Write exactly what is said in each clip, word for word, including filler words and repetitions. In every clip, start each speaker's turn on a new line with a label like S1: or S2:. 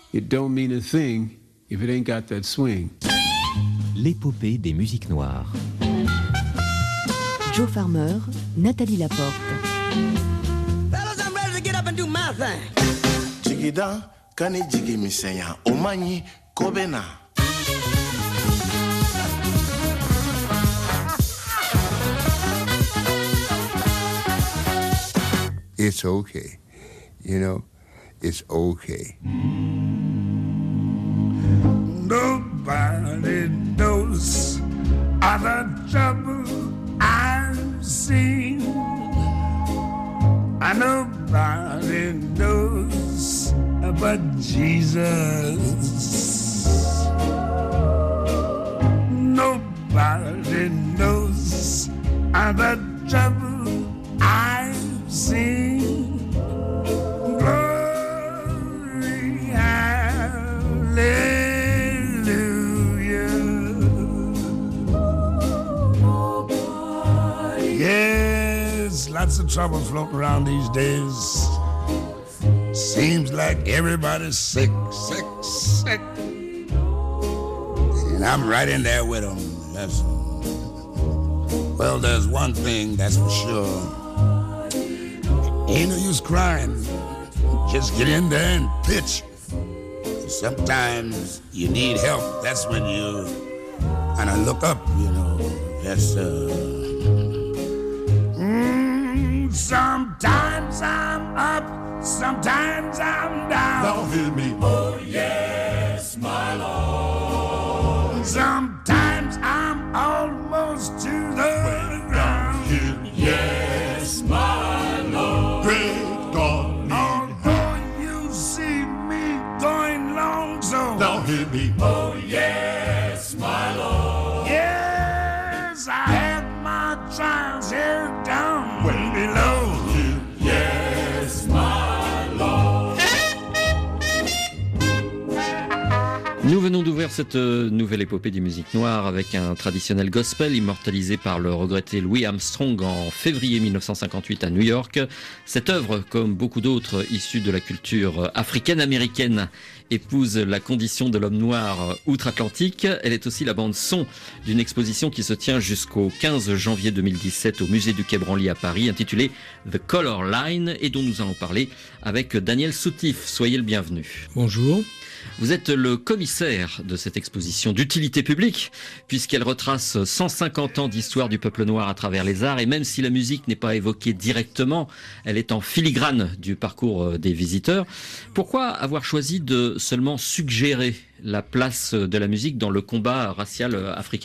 S1: it don't mean a thing if it ain't got that swing.
S2: L'épopée des musiques noires.
S3: Joe Farmer, Nathalie Laporte.
S4: Fellas, I'm ready to get up and do my thing.
S5: Jigida kani jigi misenya omanyi kobena.
S6: It's okay, you know, it's okay.
S7: Nobody knows all the trouble I've seen. And nobody knows but Jesus. Nobody knows all the trouble I've seen. Glory, hallelujah. Yes, lots of trouble floating around these days. Seems like everybody's sick, sick, sick. And I'm right in there with them. That's, well, there's one thing that's for sure. Ain't no use crying. Just get in there and pitch. Sometimes you need help. That's when you kind of look up, you know. That's, uh... Mm, sometimes I'm up, sometimes I'm down.
S5: Now hear me.
S7: Oh, yes, my Lord. Sometimes I'm almost to the ground.
S5: Hear me.
S7: Yes, my Lord.
S5: Great God.
S7: Although you see me going long so.
S5: Now hear me.
S7: Oh, yes, my Lord. Yes, I have my trials here down way below. Yes, my Lord.
S8: Nous venons d'ouvrir cette nouvelle épopée des musiques noires avec un traditionnel gospel immortalisé par le regretté Louis Armstrong en février mille neuf cent cinquante-huit à New York. Cette œuvre, comme beaucoup d'autres issues de la culture africaine-américaine, épouse la condition de l'homme noir outre-Atlantique. Elle est aussi la bande-son d'une exposition qui se tient jusqu'au quinze janvier deux mille dix-sept au musée du Quai Branly à Paris, intitulée The Color Line, et dont nous allons parler avec Daniel Soutif. Soyez le bienvenu.
S9: Bonjour.
S8: Vous êtes le commissaire de cette exposition d'utilité publique, puisqu'elle retrace cent cinquante ans d'histoire du peuple noir à travers les arts, et même si la musique n'est pas évoquée directement, elle est en filigrane du parcours des visiteurs. Pourquoi avoir choisi de seulement suggérer la place de la musique dans le combat racial africain-américain ?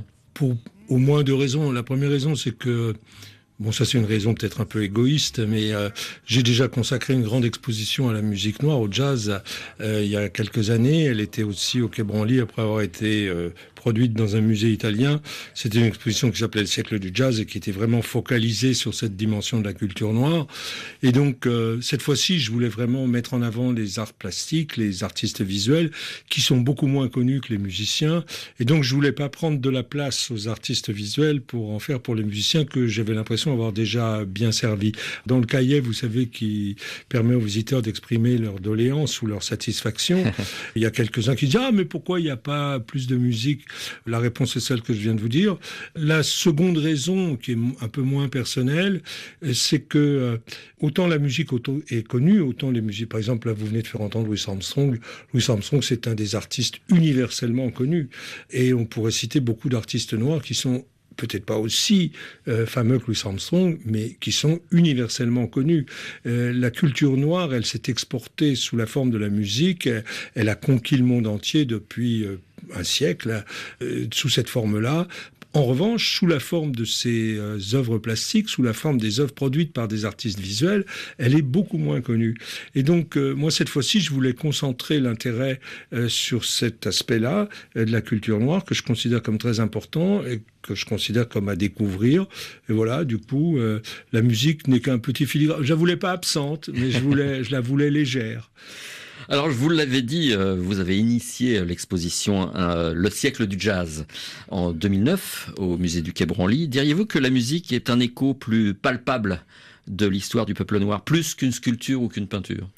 S9: Pour au moins deux raisons. La première raison, c'est que bon, ça c'est une raison peut-être un peu égoïste, mais euh, j'ai déjà consacré une grande exposition à la musique noire, au jazz, euh, il y a quelques années. Elle était aussi au Quai Branly après avoir été euh, produite dans un musée italien. C'était une exposition qui s'appelait Le siècle du jazz et qui était vraiment focalisée sur cette dimension de la culture noire. Et donc, euh, cette fois-ci, je voulais vraiment mettre en avant les arts plastiques, les artistes visuels, qui sont beaucoup moins connus que les musiciens. Et donc, je voulais pas prendre de la place aux artistes visuels pour en faire pour les musiciens que j'avais l'impression avoir déjà bien servi. Dans le cahier, vous savez, qui permet aux visiteurs d'exprimer leur doléance ou leur satisfaction, il y a quelques-uns qui disent « Ah, mais pourquoi il n'y a pas plus de musique ?» La réponse est celle que je viens de vous dire. La seconde raison, qui est un peu moins personnelle, c'est que euh, autant la musique auto est connue, autant les musiques... Par exemple, là, vous venez de faire entendre Louis Armstrong. Louis Armstrong, c'est un des artistes universellement connus. Et on pourrait citer beaucoup d'artistes noirs qui sont peut-être pas aussi euh, fameux que Louis Armstrong, mais qui sont universellement connus. Euh, la culture noire, elle s'est exportée sous la forme de la musique. Elle, elle a conquis le monde entier depuis euh, un siècle, euh, sous cette forme-là. En revanche, sous la forme de ces euh, œuvres plastiques, sous la forme des œuvres produites par des artistes visuels, elle est beaucoup moins connue. Et donc, euh, moi, cette fois-ci, je voulais concentrer l'intérêt euh, sur cet aspect-là euh, de la culture noire, que je considère comme très important et que je considère comme à découvrir. Et voilà, du coup, euh, la musique n'est qu'un petit filigrane. Je la voulais pas absente, mais je, voulais, je la voulais légère.
S8: Alors, je vous l'avais dit, vous avez initié l'exposition euh, Le siècle du jazz en deux mille neuf au musée du Quai Branly. Diriez-vous que la musique est un écho plus palpable de l'histoire du peuple noir, plus qu'une sculpture ou qu'une peinture ?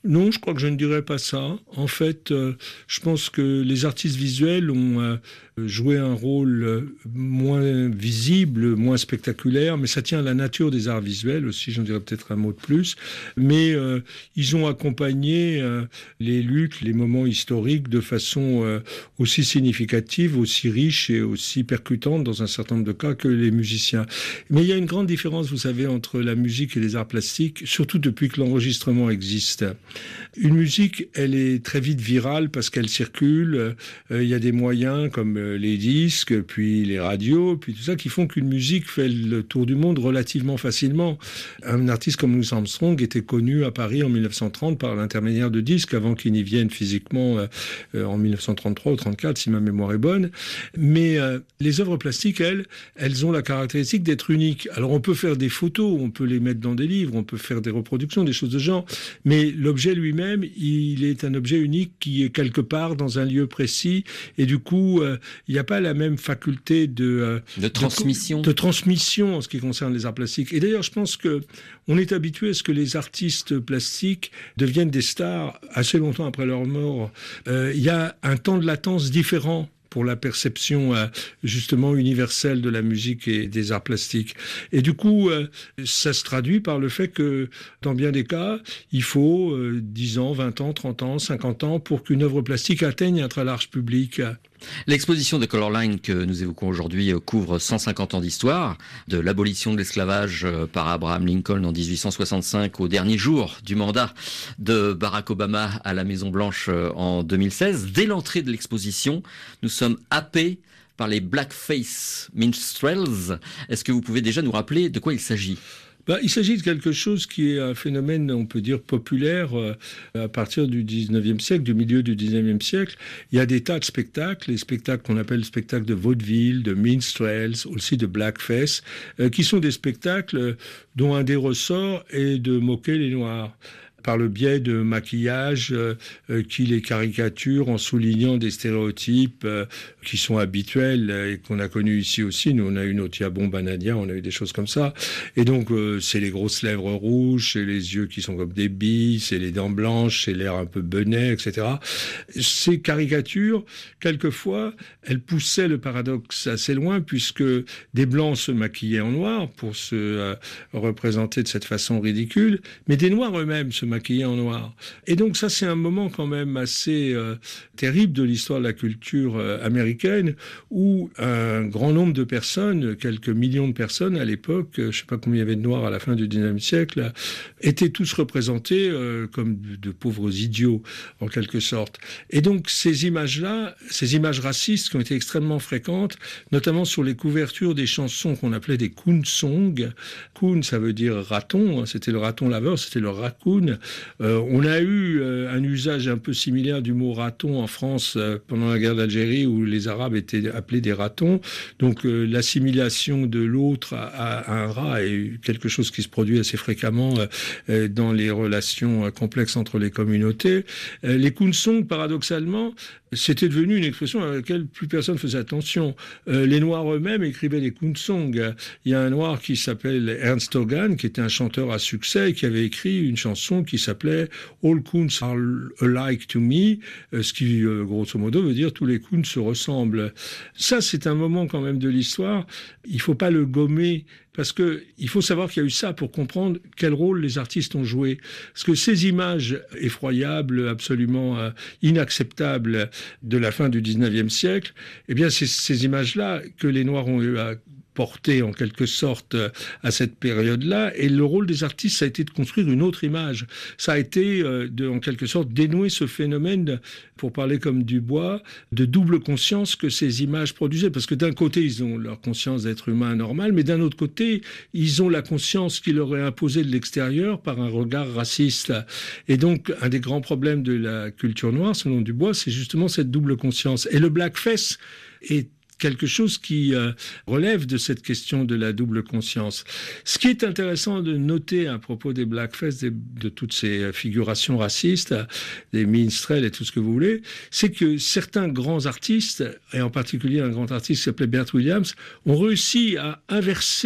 S9: Non, je crois que je ne dirais pas ça. En fait, euh, je pense que les artistes visuels ont euh, joué un rôle euh, moins visible, moins spectaculaire, mais ça tient à la nature des arts visuels aussi, j'en dirais peut-être un mot de plus. Mais euh, ils ont accompagné euh, les luttes, les moments historiques de façon euh, aussi significative, aussi riche et aussi percutante dans un certain nombre de cas que les musiciens. Mais il y a une grande différence, vous savez, entre la musique et les arts plastiques, surtout depuis que l'enregistrement existe. Une musique, elle est très vite virale parce qu'elle circule. Euh, il y a des moyens comme euh, les disques, puis les radios, puis tout ça, qui font qu'une musique fait le tour du monde relativement facilement. Un artiste comme Louis Armstrong était connu à Paris en mille neuf cent trente par l'intermédiaire de disques, avant qu'il n'y vienne physiquement euh, euh, en mille neuf cent trente-trois ou trente-quatre, si ma mémoire est bonne. Mais euh, les œuvres plastiques, elles, elles ont la caractéristique d'être uniques. Alors on peut faire des photos, on peut les mettre dans des livres, on peut faire des reproductions, des choses de genre, mais l'objet lui-même, il est un objet unique qui est quelque part dans un lieu précis, et du coup, euh, il n'y a pas la même faculté de, euh,
S8: de transmission,
S9: de, de transmission en ce qui concerne les arts plastiques. Et d'ailleurs, je pense que on est habitué à ce que les artistes plastiques deviennent des stars assez longtemps après leur mort. Euh, il y a un temps de latence différent pour la perception euh, justement universelle de la musique et des arts plastiques. Et du coup, euh, ça se traduit par le fait que, dans bien des cas, il faut euh, dix ans, vingt ans, trente ans, cinquante ans pour qu'une œuvre plastique atteigne un très large public.
S8: L'exposition de Colorline que nous évoquons aujourd'hui couvre cent cinquante ans d'histoire, de l'abolition de l'esclavage par Abraham Lincoln en dix-huit cent soixante-cinq au dernier jour du mandat de Barack Obama à la Maison-Blanche en deux mille seize. Dès l'entrée de l'exposition, nous sommes happés par les Blackface Minstrels. Est-ce que vous pouvez déjà nous rappeler de quoi il s'agit ?
S9: Ben, il s'agit de quelque chose qui est un phénomène, on peut dire, populaire euh, à partir du dix-neuvième siècle, du milieu du dix-neuvième siècle. Il y a des tas de spectacles, les spectacles qu'on appelle spectacles de vaudeville, de minstrels, aussi de blackface, euh, qui sont des spectacles dont un des ressorts est de moquer les Noirs, par le biais de maquillage euh, euh, qui les caricature en soulignant des stéréotypes euh, qui sont habituels et qu'on a connus ici aussi. Nous, on a eu nos Tiabon Banadia, on a eu des choses comme ça. Et donc, euh, c'est les grosses lèvres rouges, c'est les yeux qui sont comme des billes, c'est les dents blanches, c'est l'air un peu benet, et cetera. Ces caricatures, quelquefois, elles poussaient le paradoxe assez loin, puisque des Blancs se maquillaient en noir pour se euh, représenter de cette façon ridicule, mais des Noirs eux-mêmes se maquillés en noir. Et donc ça, c'est un moment quand même assez euh, terrible de l'histoire de la culture euh, américaine, où un grand nombre de personnes, quelques millions de personnes à l'époque, euh, je ne sais pas combien il y avait de Noirs à la fin du dix-neuvième siècle, étaient tous représentés euh, comme de, de pauvres idiots, en quelque sorte. Et donc ces images-là, ces images racistes qui ont été extrêmement fréquentes, notamment sur les couvertures des chansons qu'on appelait des coon songs. Coon, ça veut dire raton, hein, c'était le raton laveur, c'était le raccoon. Euh, on a eu euh, un usage un peu similaire du mot raton en France euh, pendant la guerre d'Algérie, où les Arabes étaient appelés des ratons. Donc euh, l'assimilation de l'autre à, à un rat est quelque chose qui se produit assez fréquemment euh, dans les relations euh, complexes entre les communautés. Euh, les coonsongs, paradoxalement, c'était devenu une expression à laquelle plus personne faisait attention. Euh, les Noirs eux-mêmes écrivaient des coonsongs. Il y a un Noir qui s'appelle Ernst Hogan, qui était un chanteur à succès et qui avait écrit une chanson qui s'appelait « All coons are alike to me », ce qui, euh, grosso modo, veut dire « tous les coons se ressemblent ». Ça, c'est un moment quand même de l'histoire. Il ne faut pas le gommer, parce que il faut savoir qu'il y a eu ça pour comprendre quel rôle les artistes ont joué. Parce que ces images effroyables, absolument euh, inacceptables de la fin du dix-neuvième siècle, eh bien, c'est ces images-là que les Noirs ont eu à porté en quelque sorte à cette période-là, et le rôle des artistes, ça a été de construire une autre image. Ça a été euh, de, en quelque sorte, dénouer ce phénomène, pour parler comme Dubois, de double conscience que ces images produisaient. Parce que d'un côté, ils ont leur conscience d'être humain normal, mais d'un autre côté, ils ont la conscience qui leur est imposée de l'extérieur par un regard raciste. Et donc, un des grands problèmes de la culture noire, selon Dubois, c'est justement cette double conscience. Et le blackface est quelque chose qui euh, relève de cette question de la double conscience. Ce qui est intéressant de noter à propos des blackface, de, de toutes ces figurations racistes, des minstrels et tout ce que vous voulez, c'est que certains grands artistes, et en particulier un grand artiste qui s'appelait Bert Williams, ont réussi à inverser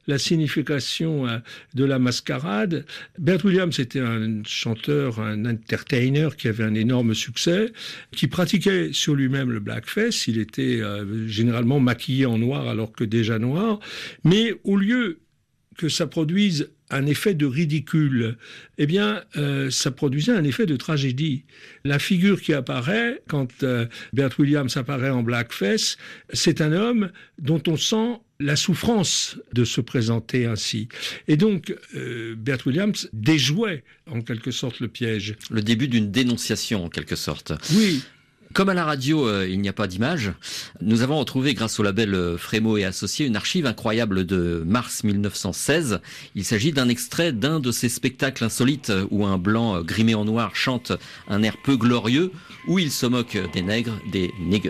S9: la signification euh, de la mascarade. Bert Williams était un chanteur, un entertainer qui avait un énorme succès, qui pratiquait sur lui-même le blackface. Il était euh, généralement maquillé en noir alors que déjà noir. Mais au lieu que ça produise un effet de ridicule, eh bien, euh, ça produisait un effet de tragédie. La figure qui apparaît, quand euh, Bert Williams apparaît en blackface, c'est un homme dont on sent la souffrance de se présenter ainsi. Et donc, euh, Bert Williams déjouait, en quelque sorte, le piège.
S8: Le début d'une dénonciation, en quelque sorte.
S9: Oui.
S8: Comme à la radio, euh, il n'y a pas d'image, nous avons retrouvé, grâce au label euh, Frémo et Associés, une archive incroyable de mars mille neuf cent seize. Il s'agit d'un extrait d'un de ces spectacles insolites où un blanc euh, grimé en noir chante un air peu glorieux, où il se moque des nègres, des niggers.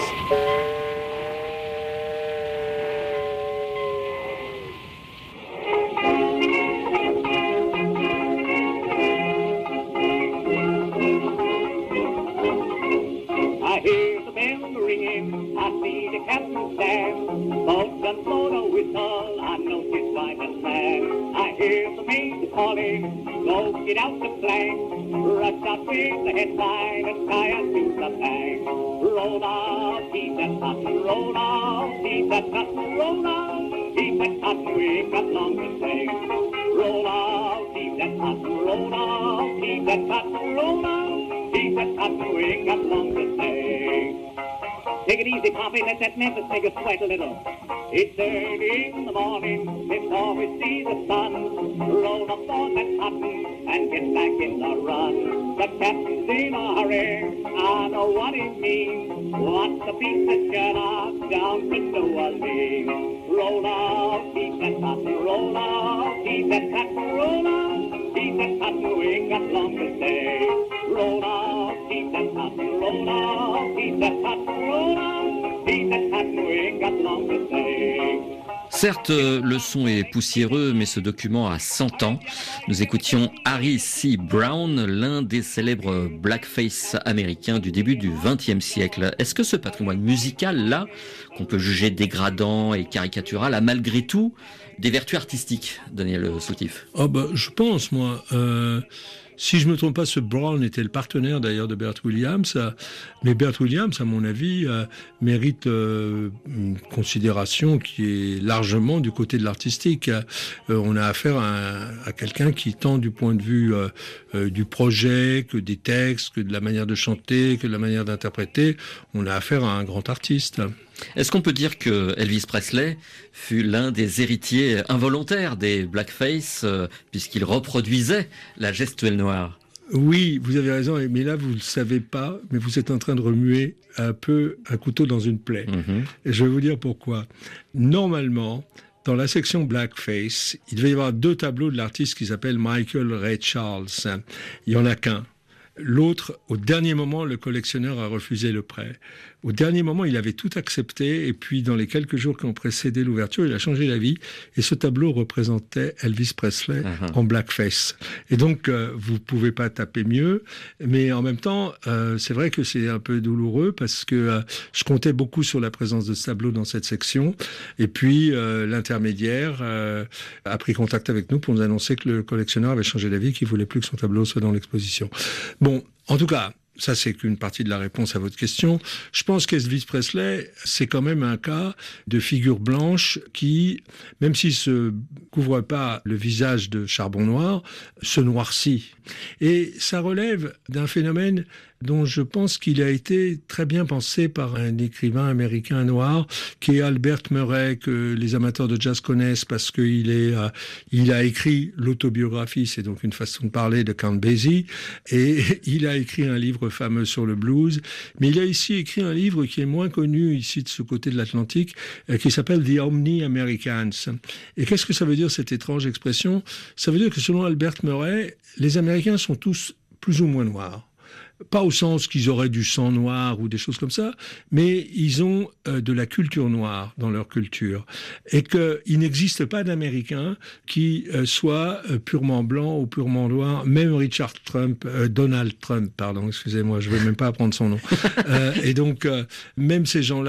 S10: Get out the flag, rush out with the headline and tie us to the bag. Roll out, keep that cotton, roll out, keep that cotton, roll out, keep that cotton, we ain't got long to stay. Roll out, keep that cotton, roll out, keep that cotton, roll out, keep that cotton, we ain't got long to stay. Take it easy, Poppy, let that Memphis nigga sweat a little. It's early in the morning, before we see the sun. Roll up on that cotton and get back in the run. The captain's in a hurry, I know what it means. What's the beat that's gonna down to New Orleans? Roll out, keep that cotton, roll out, keep that cotton, roll out, keep that cotton, we ain't got long to stay. Roll out, keep that cotton, roll out, keep that cotton, roll out, keep that cotton, we ain't got long to stay.
S8: Certes, le son est poussiéreux, mais ce document a cent ans. Nous écoutions Harry C. Brown, l'un des célèbres blackface américains du début du vingtième siècle. Est-ce que ce patrimoine musical-là, qu'on peut juger dégradant et caricatural, a malgré tout des vertus artistiques, Daniel Soutif?
S9: Oh bah, je pense, moi... Euh... Si je ne me trompe pas, ce Brown était le partenaire d'ailleurs de Bert Williams. Mais Bert Williams, à mon avis, euh, mérite euh, une considération qui est largement du côté de l'artistique. Euh, on a affaire à, à quelqu'un qui, tant du point de vue euh, euh, du projet, que des textes, que de la manière de chanter, que de la manière d'interpréter, on a affaire à un grand artiste.
S8: Est-ce qu'on peut dire que Elvis Presley fut l'un des héritiers involontaires des blackface, euh, puisqu'il reproduisait la gestuelle noire?
S9: Oui, vous avez raison, mais là, vous ne le savez pas, mais vous êtes en train de remuer un peu un couteau dans une plaie. Mm-hmm. Et je vais vous dire pourquoi. Normalement, dans la section blackface, il devait y avoir deux tableaux de l'artiste qui s'appelle Michael Ray Charles. Il n'y en a qu'un. L'autre, au dernier moment, le collectionneur a refusé le prêt. Au dernier moment, il avait tout accepté, et puis dans les quelques jours qui ont précédé l'ouverture, il a changé d'avis, et ce tableau représentait Elvis Presley uh-huh. en blackface. Et donc, euh, vous pouvez pas taper mieux, mais en même temps, euh, c'est vrai que c'est un peu douloureux, parce que euh, je comptais beaucoup sur la présence de ce tableau dans cette section, et puis euh, l'intermédiaire euh, a pris contact avec nous pour nous annoncer que le collectionneur avait changé d'avis, qu'il voulait plus que son tableau soit dans l'exposition. Bon, en tout cas, ça, c'est qu'une partie de la réponse à votre question. Je pense qu'Elvis Presley, c'est quand même un cas de figure blanche qui, même s'il se couvre pas le visage de charbon noir, se noircit. Et ça relève d'un phénomène dont je pense qu'il a été très bien pensé par un écrivain américain noir qui est Albert Murray, que les amateurs de jazz connaissent parce qu'il est, euh, il a écrit l'autobiographie, c'est donc une façon de parler, de Count Basie, et il a écrit un livre fameux sur le blues, mais il a ici écrit un livre qui est moins connu ici de ce côté de l'Atlantique, euh, qui s'appelle The Omni Americans. Et qu'est-ce que ça veut dire, cette étrange expression? Ça veut dire que selon Albert Murray, les Américains sont tous plus ou moins noirs. Pas au sens qu'ils auraient du sang noir ou des choses comme ça, mais ils ont euh, de la culture noire dans leur culture. Et qu'il n'existe pas d'Américain qui euh, soit euh, purement blanc ou purement noir. Même Richard Trump, euh, Donald Trump, pardon, excusez-moi, je ne vais même pas apprendre son nom. euh, et donc, euh, même ces gens-là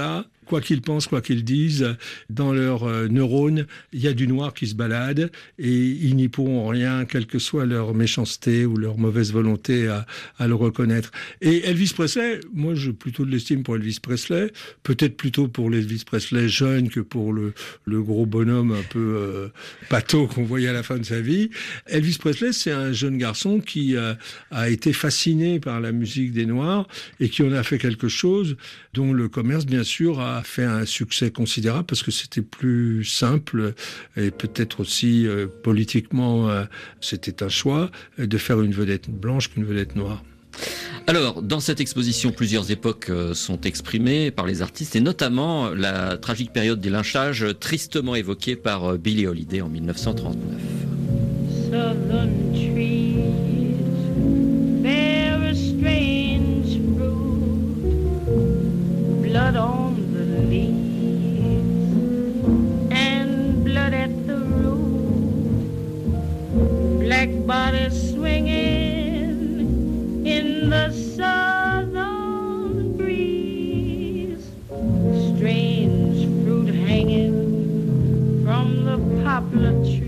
S9: Quoi qu'ils pensent, quoi qu'ils disent, dans leurs euh, neurones, il y a du noir qui se balade et ils n'y pourront rien, quelle que soit leur méchanceté ou leur mauvaise volonté à, à le reconnaître. Et Elvis Presley, moi je plutôt de l'estime pour Elvis Presley, peut-être plutôt pour l'Elvis Presley jeune que pour le, le gros bonhomme un peu euh, pâteau qu'on voyait à la fin de sa vie. Elvis Presley, c'est un jeune garçon qui euh, a été fasciné par la musique des Noirs et qui en a fait quelque chose dont le commerce, bien sûr, a a fait un succès considérable parce que c'était plus simple et peut-être aussi euh, politiquement euh, c'était un choix de faire une vedette blanche qu'une vedette noire.
S8: Alors, dans cette exposition, plusieurs époques euh, sont exprimées par les artistes et notamment la tragique période des lynchages tristement évoquée par euh, Billie Holiday en mille neuf cent trente-neuf.
S11: Southern trees bear a strange fruit, blood on the leaves and blood at the root, black bodies swinging in the southern breeze, strange fruit hanging from the poplar trees.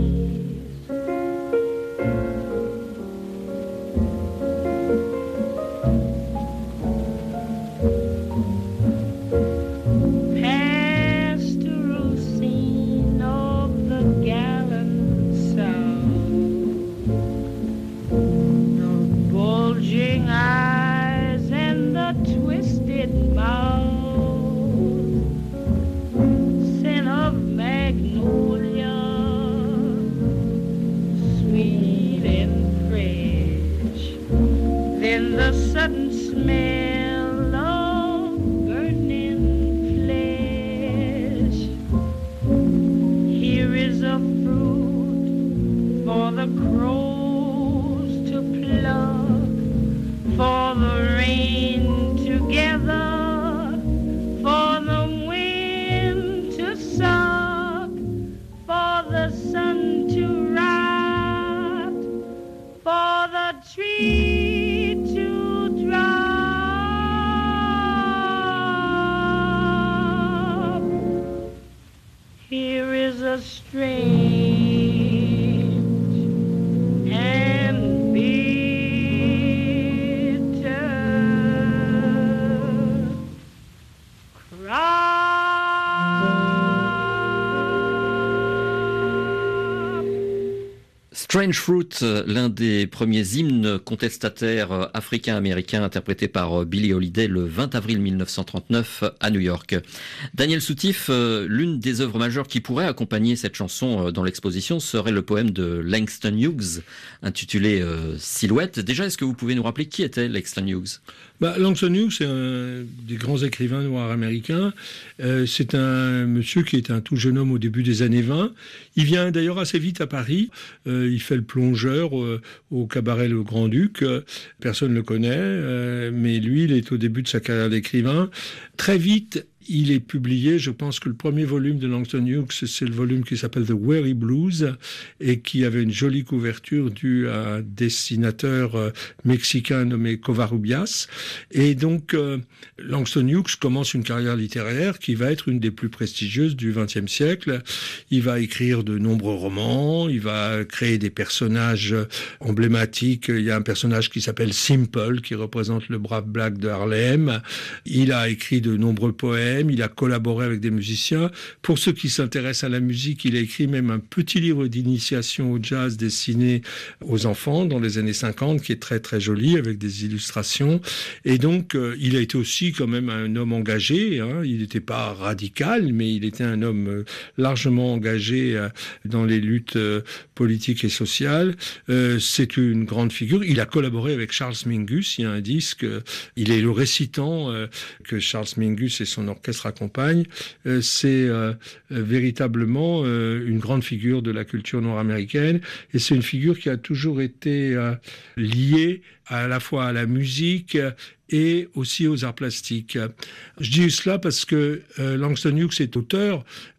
S8: Strange Fruit, l'un des premiers hymnes contestataires africains-américains interprété par Billie Holiday le vingt avril mille neuf cent trente-neuf à New York. Daniel Soutif, l'une des œuvres majeures qui pourrait accompagner cette chanson dans l'exposition serait le poème de Langston Hughes intitulé euh, Silhouette. Déjà, est-ce que vous pouvez nous rappeler qui était Langston Hughes ?
S9: Bah, Langston Hughes, c'est un des grands écrivains noirs américains. Euh, c'est un monsieur qui est un tout jeune homme au début des années vingt. Il vient d'ailleurs assez vite à Paris. Euh, il fait le plongeur euh, au cabaret Le Grand-Duc. Euh, personne ne le connaît, euh, mais lui, il est au début de sa carrière d'écrivain. Très vite, il est publié, je pense que le premier volume de Langston Hughes, c'est le volume qui s'appelle The Weary Blues et qui avait une jolie couverture due à un dessinateur euh, mexicain nommé Covarrubias. Et donc, euh, Langston Hughes commence une carrière littéraire qui va être une des plus prestigieuses du vingtième siècle. Il va écrire de nombreux romans, il va créer des personnages emblématiques. Il y a un personnage qui s'appelle Simple, qui représente le brave black de Harlem. Il a écrit de nombreux poèmes. Il a collaboré avec des musiciens. Pour ceux qui s'intéressent à la musique, il a écrit même un petit livre d'initiation au jazz destiné aux enfants dans les années cinquante, qui est très très joli, avec des illustrations. Et donc, euh, il a été aussi quand même un homme engagé. Hein. Il n'était pas radical, mais il était un homme euh, largement engagé euh, dans les luttes euh, politiques et sociales. Euh, c'est une grande figure. Il a collaboré avec Charles Mingus. Il y a un disque. Euh, il est le récitant euh, que Charles Mingus et son orchestre accompagne, euh, c'est euh, véritablement euh, une grande figure de la culture nord-américaine et c'est une figure qui a toujours été euh, liée à la fois à la musique et aussi aux arts plastiques. Je dis cela parce que euh, Langston Hughes est auteur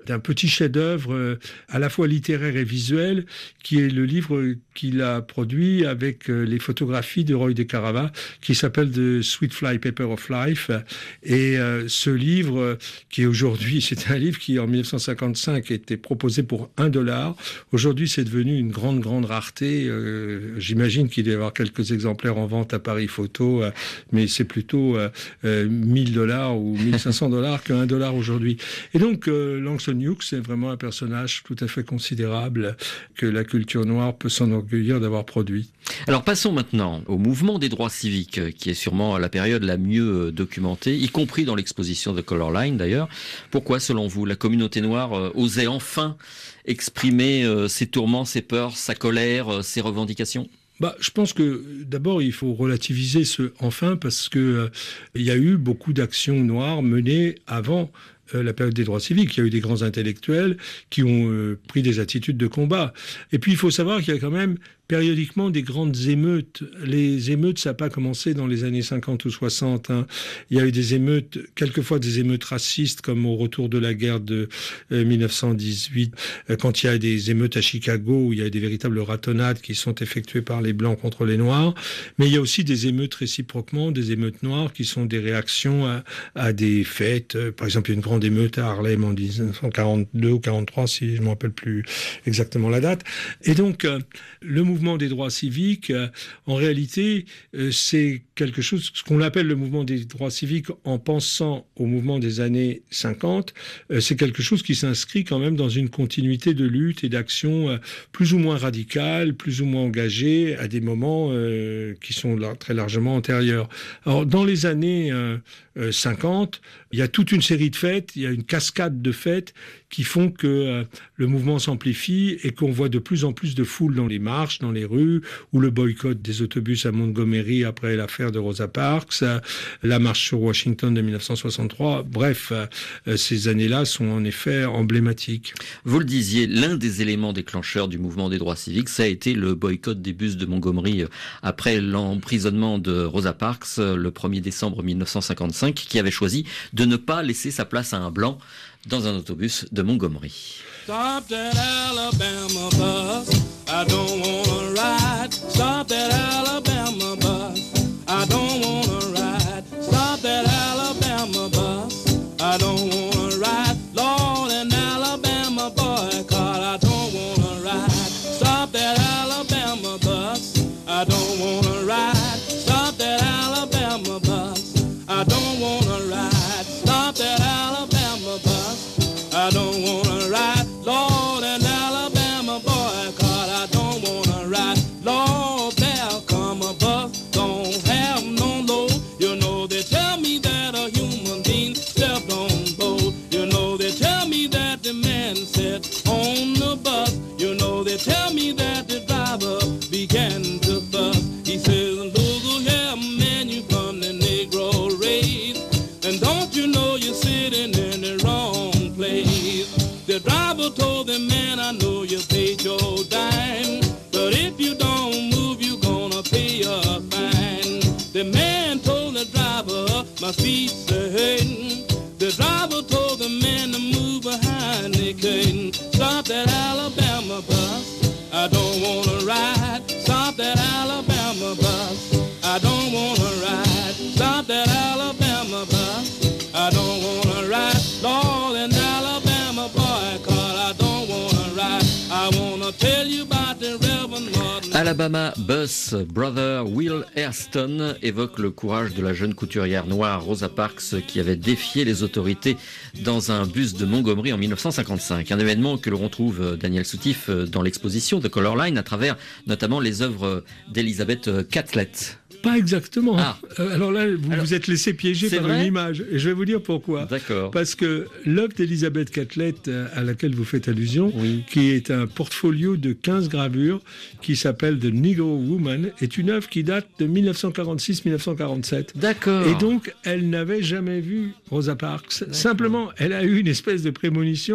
S9: d'un petit chef-d'œuvre euh, à la fois littéraire et visuel, qui est le livre qu'il a produit avec euh, les photographies de Roy de Carava, qui s'appelle The Sweet Fly Paper of Life. Et euh, ce livre, euh, qui est aujourd'hui, c'est un livre qui en mille neuf cent cinquante-cinq était proposé pour un dollar. Aujourd'hui, c'est devenu une grande, grande rareté. Euh, j'imagine qu'il doit y avoir quelques exemplaires en vente à Paris Photo, euh, mais c'est plutôt euh, euh, mille dollars ou mille cinq cents dollars qu'un dollar aujourd'hui. Et donc, euh, Langston Hughes, c'est vraiment un personnage tout à fait considérable que la culture noire peut s'enorgueillir d'avoir produit.
S8: Alors passons maintenant au mouvement des droits civiques, qui est sûrement la période la mieux documentée, y compris dans l'exposition de Color Line d'ailleurs. Pourquoi, selon vous, la communauté noire euh, osait enfin exprimer euh, ses tourments, ses peurs, sa colère, euh, ses revendications ?
S9: Bah, je pense que d'abord il faut relativiser ce enfin parce que euh, il y a eu beaucoup d'actions noires menées avant euh, la période des droits civiques. Il y a eu des grands intellectuels qui ont euh, pris des attitudes de combat. Et puis il faut savoir qu'il y a quand même périodiquement des grandes émeutes. Les émeutes, ça n'a pas commencé dans les années cinquante ou soixante. Hein. Il y a eu des émeutes, quelquefois des émeutes racistes, comme au retour de la guerre de euh, mille neuf cent dix-huit, euh, quand il y a des émeutes à Chicago, où il y a des véritables ratonnades qui sont effectuées par les Blancs contre les Noirs. Mais il y a aussi des émeutes réciproquement, des émeutes noires, qui sont des réactions à, à des fêtes. Euh, par exemple, il y a une grande émeute à Harlem en dix-neuf cent quarante-deux ou quarante-trois, si je ne me rappelle plus exactement la date. Et donc, euh, le mouvement mouvement des droits civiques, euh, en réalité, euh, c'est quelque chose, ce qu'on appelle le mouvement des droits civiques en pensant au mouvement des années cinquante, euh, c'est quelque chose qui s'inscrit quand même dans une continuité de lutte et d'action euh, plus ou moins radicale, plus ou moins engagée à des moments euh, qui sont là, très largement antérieurs. Alors, dans les années euh, euh, cinquante, il y a toute une série de fêtes, il y a une cascade de fêtes qui font que euh, le mouvement s'amplifie et qu'on voit de plus en plus de foules dans les marches, dans les rues, ou le boycott des autobus à Montgomery après l'affaire de Rosa Parks, euh, la marche sur Washington de mille neuf cent soixante-trois. Bref, euh, ces années-là sont en effet emblématiques.
S8: Vous le disiez, l'un des éléments déclencheurs du mouvement des droits civiques, ça a été le boycott des bus de Montgomery euh, après l'emprisonnement de Rosa Parks euh, le premier décembre mille neuf cent cinquante-cinq, qui avait choisi de ne pas laisser sa place à un blanc dans un autobus de Montgomery.
S12: Stop that Alabama bus, I don't wanna ride. Stop that Alabama bus, I don't wanna ride. Stop that Alabama bus, I don't wanna ride. Lord, an Alabama boycott, I don't wanna ride. Stop that Alabama bus, I don't wanna ride. Stop that Alabama bus, I don't wanna ride. Stop that Alabama bus, I don't wanna ride. Lord, an Alabama boycott, I don't wanna ride. Lord, there come a bus, don't have no load. You know they tell me that a human being stepped on board. You know they tell me that the man sat on the bus. You know they tell me that the driver began to bust. He says, look here, man, you from the Negro race, and don't you know you're sitting in the wrong place? The driver told the man, I know you paid your dime, but if you don't move, you're gonna pay a fine. The man told the driver, my feet's a hurting. The driver told the man to move behind the curtain. Stop that Alabama bus, I don't wanna ride. Stop that Alabama bus, I don't wanna ride. Stop that Alabama bus, I don't wanna ride. Lord, an Alabama boycott, I don't wanna ride. I wanna tell you about the Reverend Martin.
S8: Alabama Bus, Brother Will Hairston évoque le courage de la jeune couturière noire Rosa Parks qui avait défié les autorités dans un bus de Montgomery en mille neuf cent cinquante-cinq. Un événement que l'on retrouve, Daniel Soutif, dans l'exposition de Color Line à travers notamment les œuvres d'Elizabeth Catlett.
S9: Pas exactement.
S8: Ah.
S9: Alors là, vous
S8: Alors,
S9: vous êtes laissé piéger par
S8: vrai
S9: une image. Et je vais vous dire pourquoi.
S8: D'accord.
S9: Parce que l'œuvre d'Elizabeth Catlett, à laquelle vous faites allusion,
S8: oui.
S9: qui est un portfolio de quinze gravures, qui s'appelle The Negro Woman, est une œuvre qui date de mille neuf cent quarante-six mille neuf cent quarante-sept.
S8: D'accord.
S9: Et donc, elle n'avait jamais vu Rosa Parks. D'accord. Simplement, elle a eu une espèce de prémonition,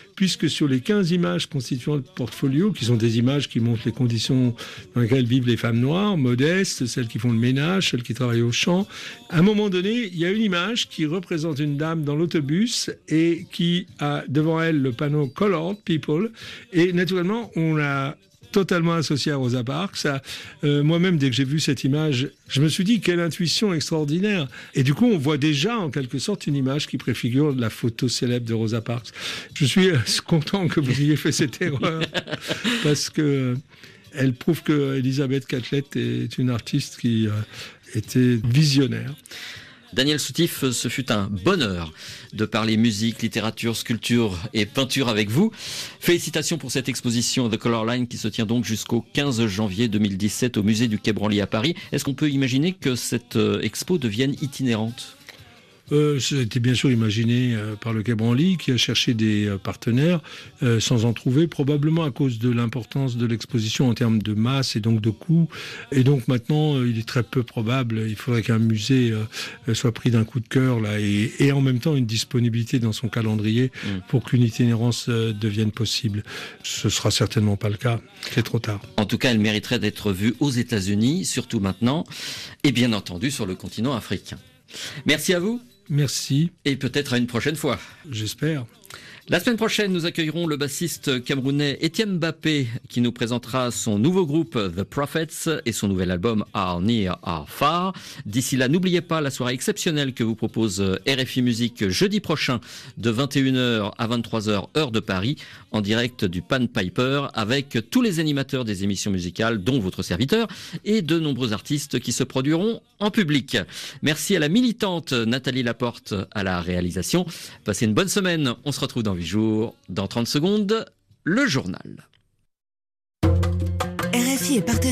S9: puisque sur les quinze images constituant le portfolio, qui sont des images qui montrent les conditions dans lesquelles vivent les femmes noires, modestes, celles qui font le ménage, celles qui travaillent au champ, à un moment donné, il y a une image qui représente une dame dans l'autobus et qui a devant elle le panneau Colored People, et naturellement, on a totalement associé à Rosa Parks. Ça, euh, moi-même, dès que j'ai vu cette image, je me suis dit, quelle intuition extraordinaire. Et du coup, on voit déjà, en quelque sorte, une image qui préfigure la photo célèbre de Rosa Parks. Je suis content que vous ayez fait cette erreur, parce que elle prouve que Elizabeth Catlett est une artiste qui euh, était visionnaire.
S8: Daniel Soutif, ce fut un bonheur de parler musique, littérature, sculpture et peinture avec vous. Félicitations pour cette exposition The Color Line qui se tient donc jusqu'au quinze janvier deux mille dix-sept au musée du Quai Branly à Paris. Est-ce qu'on peut imaginer que cette expo devienne itinérante ?
S9: Euh, C'était bien sûr imaginé euh, par le Quai Branly qui a cherché des euh, partenaires euh, sans en trouver, probablement à cause de l'importance de l'exposition en termes de masse et donc de coût. Et donc maintenant, euh, il est très peu probable, il faudrait qu'un musée euh, soit pris d'un coup de cœur là, et, et en même temps une disponibilité dans son calendrier mmh. pour qu'une itinérance euh, devienne possible. Ce sera certainement pas le cas, c'est trop tard.
S8: En tout cas, elle mériterait d'être vue aux États-Unis, surtout maintenant, et bien entendu sur le continent africain. Merci à vous.
S9: Merci.
S8: Et peut-être à une prochaine fois.
S9: J'espère.
S8: La semaine prochaine, nous accueillerons le bassiste camerounais Etienne Mbappé qui nous présentera son nouveau groupe The Prophets et son nouvel album Are Near, Are Far. D'ici là, n'oubliez pas la soirée exceptionnelle que vous propose R F I Musique jeudi prochain de vingt et une heures à vingt-trois heures heure de Paris en direct du Pan Piper avec tous les animateurs des émissions musicales dont votre serviteur et de nombreux artistes qui se produiront en public. Merci à la militante Nathalie Laporte à la réalisation. Passez une bonne semaine. On se retrouve dans huit jours. Dans trente secondes, le journal.
S3: R F I est partenaire.